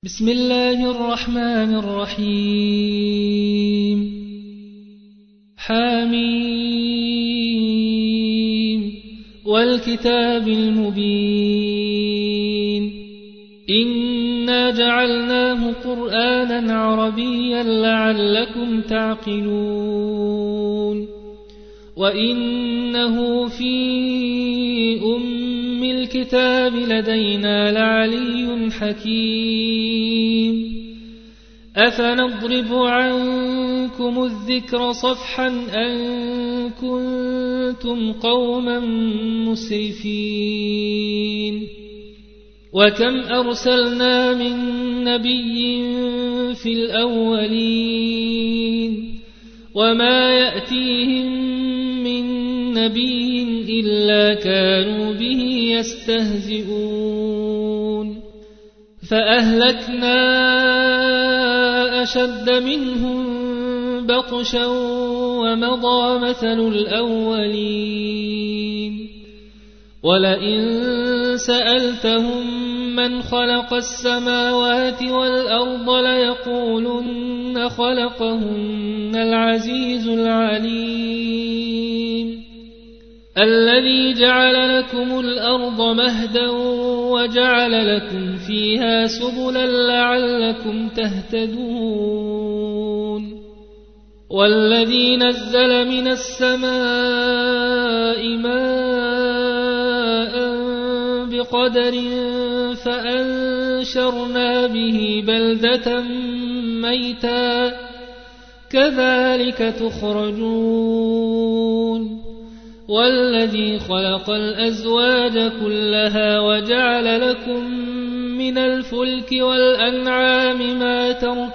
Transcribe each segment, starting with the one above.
بسم الله الرحمن الرحيم حميم والكتاب المبين إنا جعلناه قرآنا عربيا لعلكم تعقلون وإنه في أم الكتاب لدينا لعلي حكيم أفنضرب عنكم الذكر صفحا أن كنتم قوما مسرفين وكم أرسلنا من نبي في الأولين وما يأتيهم من نبي إلا كانوا به يستهزئون فأهلكنا أشد منهم بطشا ومضى مثل الأولين ولئن سألتهم من خلق السماوات والأرض ليقولن خلقهن العزيز العليم الذي جعل لكم الأرض مهدا وجعل لكم فيها سبلا لعلكم تهتدون والذي نزل من السماء ماء بقدر فأنشرنا به بلدة ميتا كذلك تخرجون والذي خلق الأزواج كلها وجعل لكم من الفلك والأنعام ما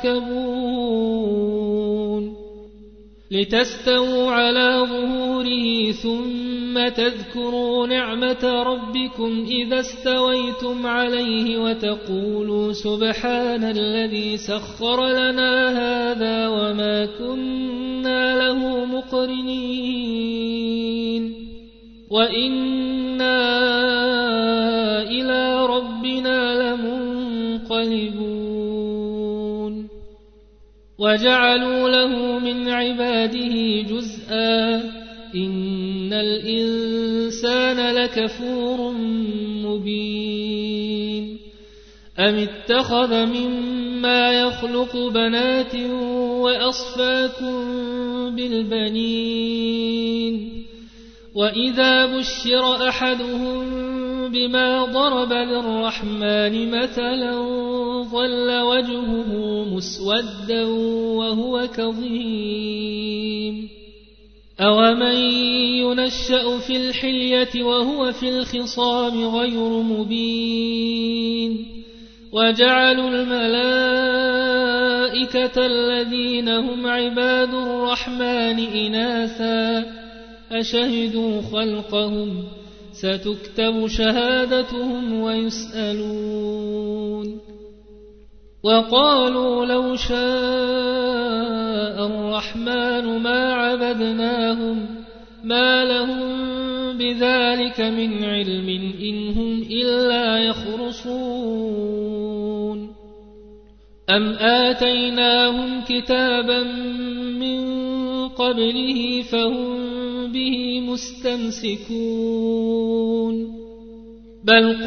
تركبون لتستووا على ظهوره ثم تذكروا نعمة ربكم إذا استويتم عليه وتقولوا سبحان الذي سخر لنا هذا وما كنا له مقرنين وإنا إلى ربنا لمنقلبون وجعلوا له من عباده جزءا إن الإنسان لكفور مبين أم اتخذ مما يخلق بنات وأصفاكم بالبنين وإذا بشر أحدهم بما ضرب للرحمن مثلا ظل وجهه مسودا وهو كظيم أومن ينشأ في الحلية وهو في الخصام غير مبين وجعلوا الملائكة الذين هم عباد الرحمن إناثا أشهدوا خلقهم ستكتب شهادتهم ويسألون وقالوا لو شاء الرحمن ما عبدناهم ما لهم بذلك من علم إن هم إلا يخرصون أم آتيناهم كتابا من قبله فهم به مستمسكون بل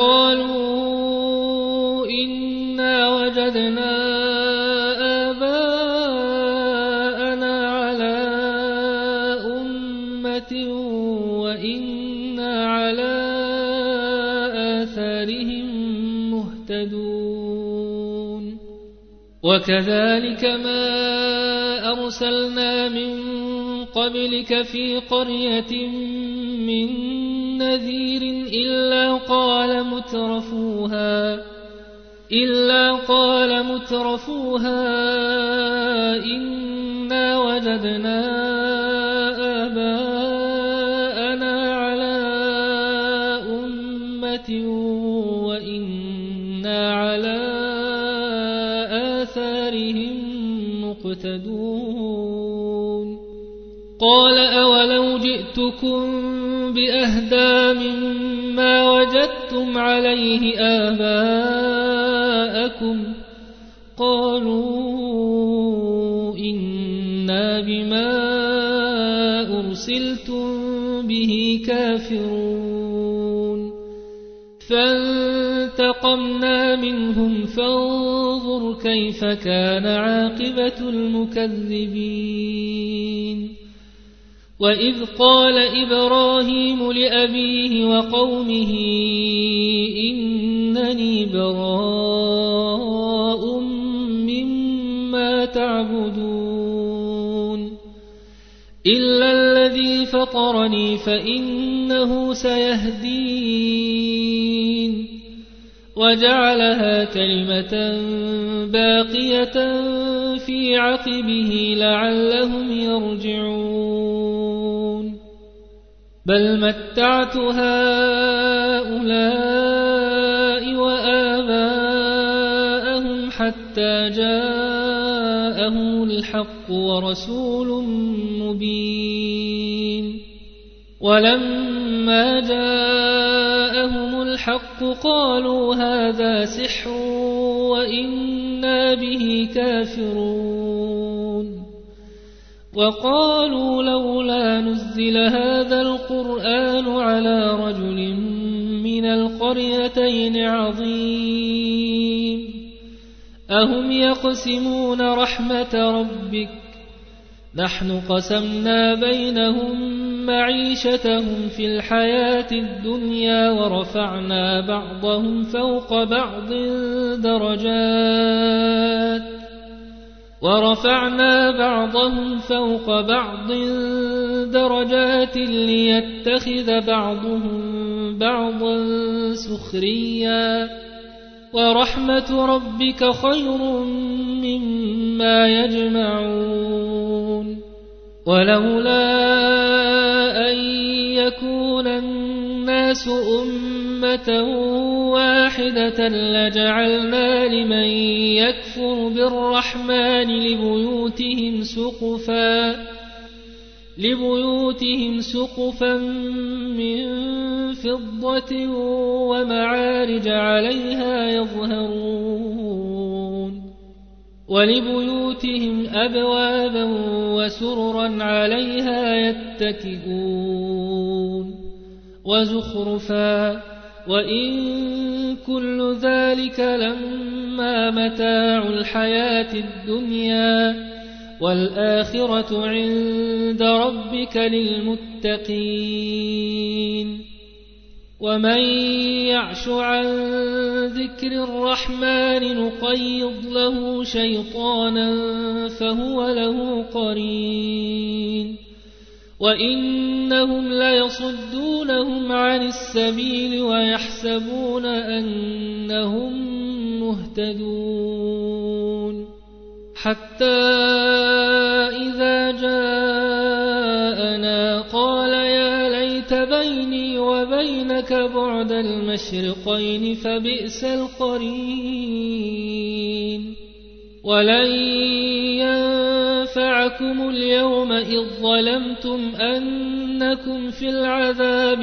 قالوا إنا وجدنا آباءنا على أمة وإنا على آثارهم مهتدون وكذلك ما أرسلنا من قبلك في قرية من نذير إلا قال مترفوها إنا وجدنا آباءنا على أمة وإنا على آثارهم مقتدون قال أولو جئتكم بأهدى مما وجدتم عليه آباءكم قالوا إنا بما أرسلتم به كافرون فانتقمنا منهم فانظر كيف كان عاقبة المكذبين وإذ قال إبراهيم لأبيه وقومه إنني براء مما تعبدون إلا الذي فطرني فإنه سيهدين وجعلها كلمة باقية في عقبه لعلهم يرجعون بل متعت هؤلاء وآباءهم حتى جاءهم الحق ورسول مبين ولما جاءهم الحق قالوا هذا سحر وإنا به كافرون وقالوا لولا نزل هذا القرآن على رجل من القريتين عظيم أهم يقسمون رحمة ربك نحن قسمنا بينهم معيشتهم في الحياة الدنيا ورفعنا بعضهم فوق بعض درجات ليتخذ بعضهم بعضا سخريا ورحمة ربك خير مما يجمعون ولولا أن يكون الناس أمة واحدة لجعلنا لمن يكفر بالرحمن لبيوتهم سقفا من فضة ومعارج عليها يظهرون ولبيوتهم أبوابا وسررا عليها يتكئون وزخرفا وإن كل ذلك لما متاع الحياة الدنيا والآخرة عند ربك للمتقين ومن يعش عن ذكر الرحمن نقيض له شيطانا فهو له قرين وإنهم ليصدونهم عن السبيل ويحسبون أنهم مهتدون حتى إذا جاءنا قال يا ليت بيني وبينك بعد المشرقين فبئس القرين ولن ينفعكم اليوم إذ ظلمتم أنكم في العذاب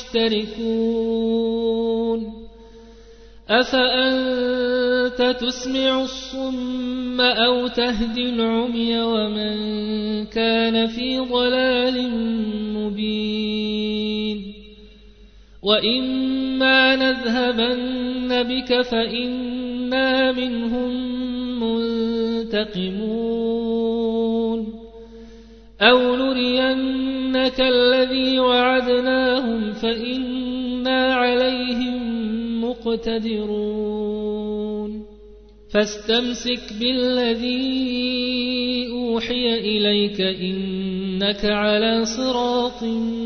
مشتركون أفأنت تسمع الصم أو تهدي العمي ومن كان في ضلال مبين وإما نذهبن بك فإنا منهم منتقمون أو نرينك الذي وعدناهم فإنا عليهم مقتدرون فاستمسك بالذي أوحي إليك إنك على صراط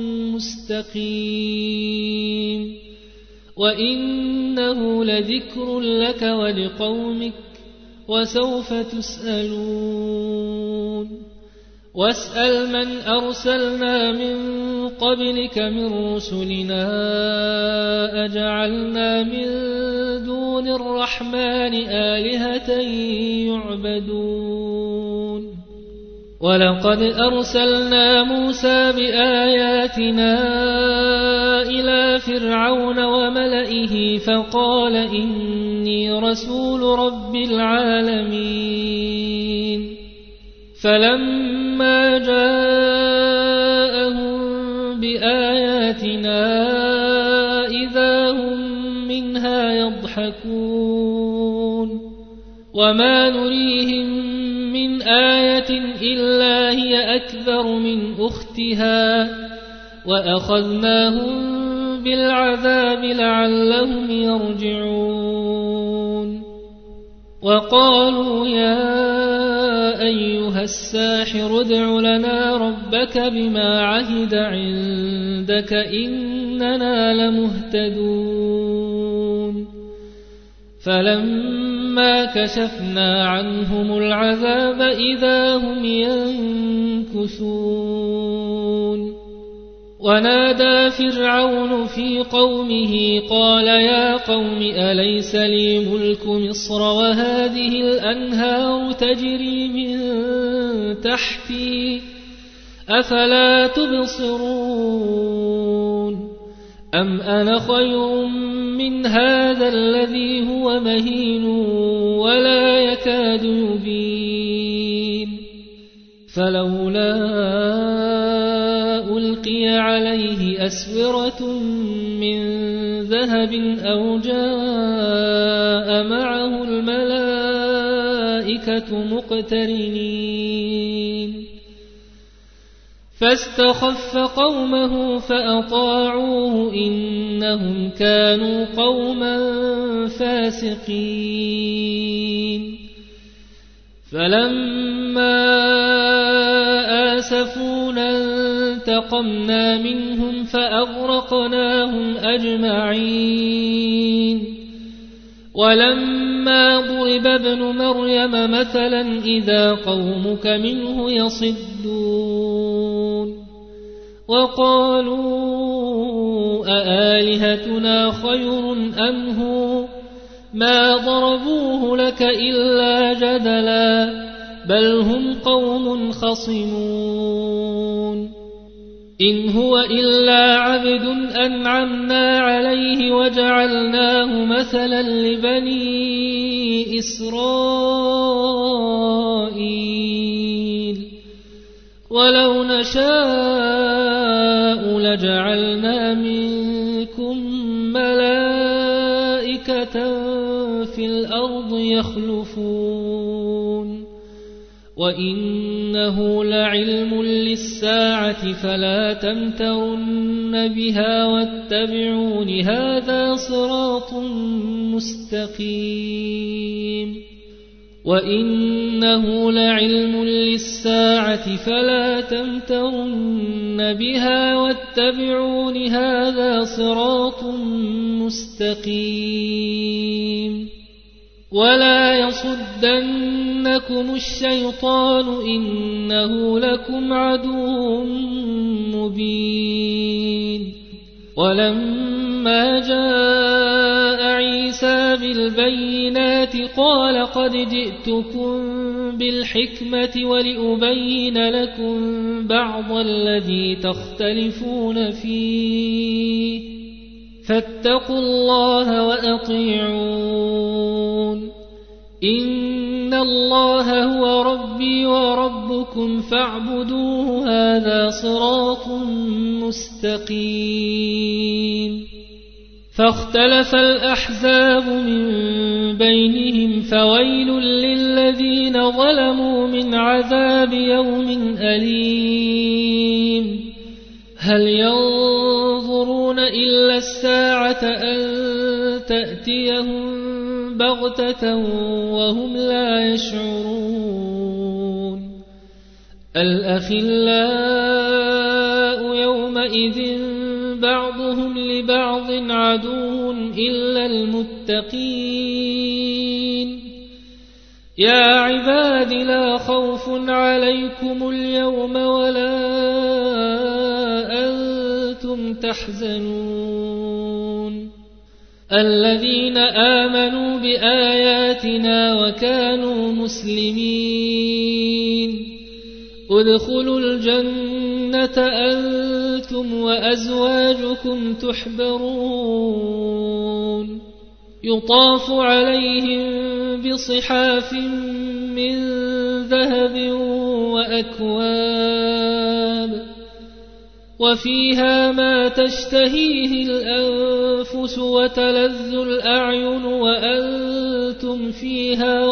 مستقيم وإنه لذكر لك ولقومك وسوف تسألون واسأل من أرسلنا من قبلك من رسلنا أجعلنا من دون الرحمن آلهة يعبدون ولقد أرسلنا موسى بآياتنا إلى فرعون وملئه فقال إني رسول رب العالمين فلما جاءهم بآياتنا إذا هم منها يضحكون وما نريهم من آية إلا هي أكبر من أختها وأخذناهم بالعذاب لعلهم يرجعون وقالوا يا أيها الساحر ادع لنا ربك بما عهد عندك إننا لمهتدون فلما كشفنا عنهم العذاب إذا هم ينكثون ونادى فرعون في قومه قال يا قوم أليس لي ملك مصر وهذه الأنهار تجري من تحتي أفلا تبصرون أم أنا خير من هذا الذي هو مهين ولا يكاد يبين فلولا ألقي عليه أسورة من ذهب أو جاء معه الملائكة مقترنين فاستخف قومه فأطاعوه إنهم كانوا قوما فاسقين فلما آسفونا انتقمنا منهم فأغرقناهم أجمعين ولما ضرب ابن مريم مثلا إذا قومك منه يصدون وقالوا أآلهتنا خير أم هو ما ضربوه لك إلا جدلا بل هم قوم خصمون إن هو إلا عبد أنعمنا عليه وجعلناه مثلا لبني إسرائيل ولو نشاء لجعلنا منكم ملائكة في الأرض يخلفون وإنه لعلم للساعة فلا تمترن بها واتبعون هذا صراط مستقيم وإنه لعلم للساعة فلا تمترن بها واتبعون هذا صراط مستقيم ولا يصدنكم الشيطان إنه لكم عدو مبين ولما جاء عيسى بالبينات قال قد جئتكم بالحكمة ولأبين لكم بعض الذي تختلفون فيه فاتقوا الله وأطيعون إن الله هو ربي وربكم فاعبدوه هذا صراط مستقيم فاختلف الأحزاب من بينهم فويل للذين ظلموا من عذاب يوم أليم هل ينظرون إلا الساعة أن تأتيهم بغتة وهم لا يشعرون الأخلاء يومئذ بعضهم لبعض عدو إلا المتقين يا عباد لا خوف عليكم اليوم ولا أنتم تحزنون الذين آمنوا بآياتنا وكانوا مسلمين ادخلوا الجنة أنتم وأزواجكم تحبرون يطاف عليهم بصحاف من ذهب وأكواب وفيها ما تشتهيه الأنفس وتلذ الأعين وأنتم فيها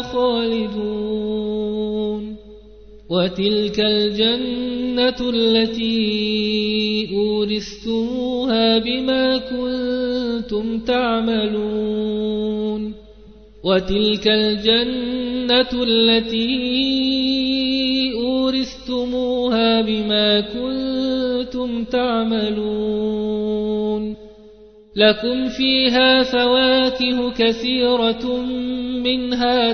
خالدون وتلك الجنة التي أورثتموها بما كنتم تعملون وتلك الجنة التي أورثتموها بما كنتم تعملون لكم فيها فواكه كثيرة منها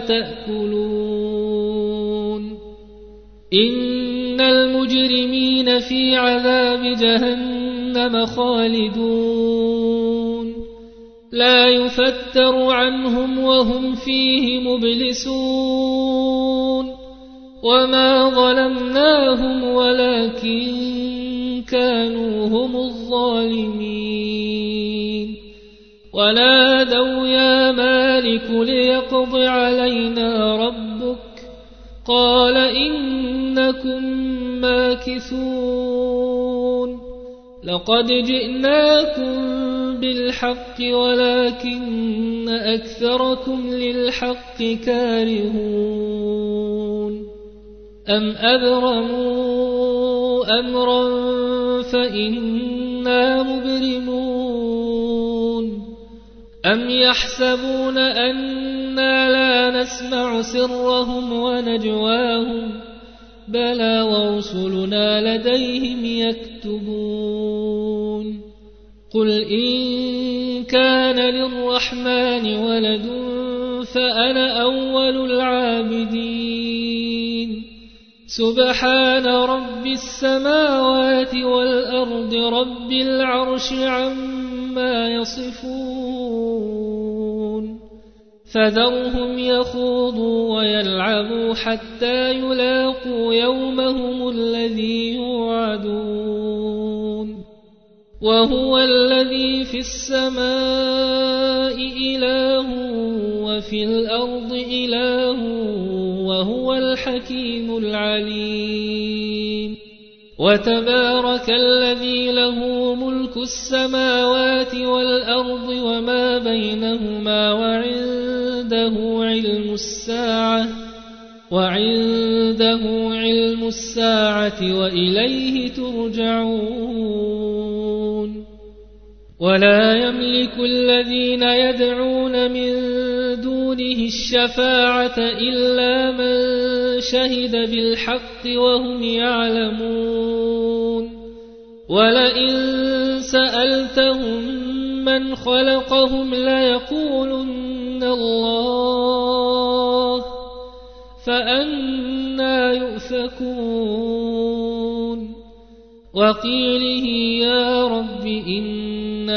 تأكلون إن المجرمين في عذاب جهنم خالدون لا يفتر عنهم وهم فيه مبلسون وما ظلمناهم ولكن كانوا هم الظالمين ونادوا يا مالك ليقض علينا ربك قال إنكم ماكثون لقد جئناكم بالحق ولكن أكثركم للحق كارهون أم أبرموا أمرا فإنا مبرمون أم يحسبون أنا لا نسمع سرهم ونجواهم بلى ورسلنا لديهم يكتبون قل إن كان للرحمن ولد فأنا أول العابدين سبحان رب السماوات والأرض رب العرش عما يصفون فذرهم يخوضوا ويلعبوا حتى يلاقوا يومهم الذي يوعدون وهو الذي في السماء إله وفي الأرض إله وهو الحكيم العليم وتبارك الذي له ملك السماوات والأرض وما بينهما وعنده علم الساعة وإليه ترجعون ولا يملك الذين يدعون من دونه الشفاعة إلا من شهد بالحق وهم يعلمون ولئن سألتهم من خلقهم ليقولن الله فأنى يؤفكون وقيله يا رب إن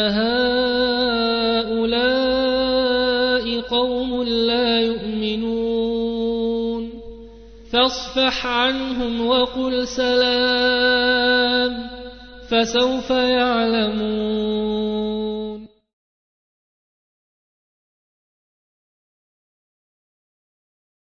هؤلاء قوم لا يؤمنون فاصفح عنهم وقل سلام فسوف يعلمون